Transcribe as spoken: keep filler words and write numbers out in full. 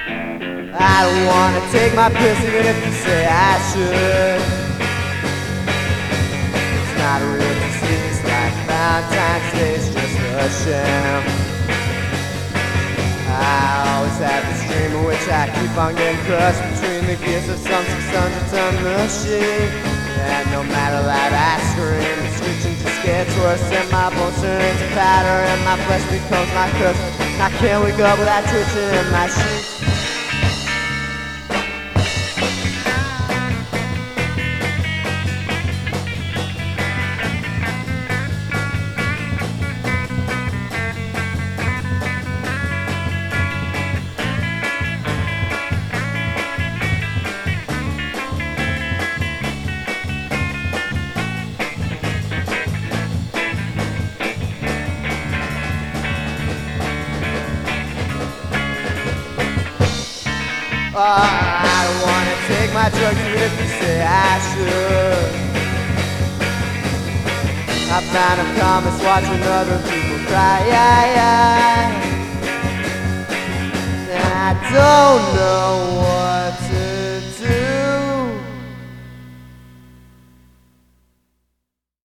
I don't wanna take my piss even if you say I should. It's not a real disease like Valentine's Day, it's just a sham. I always have this dream in which I keep on getting crushed between the gears of some six hundred ton machine. And no matter that I scream, the screeching just gets worse, and my bones turn into powder and my flesh becomes my curse. I can't wake up without twitching in my sheets. Oh, I don't wanna take my drugs even if you say I should. I found a promise watching other people cry, yeah, yeah. And I don't know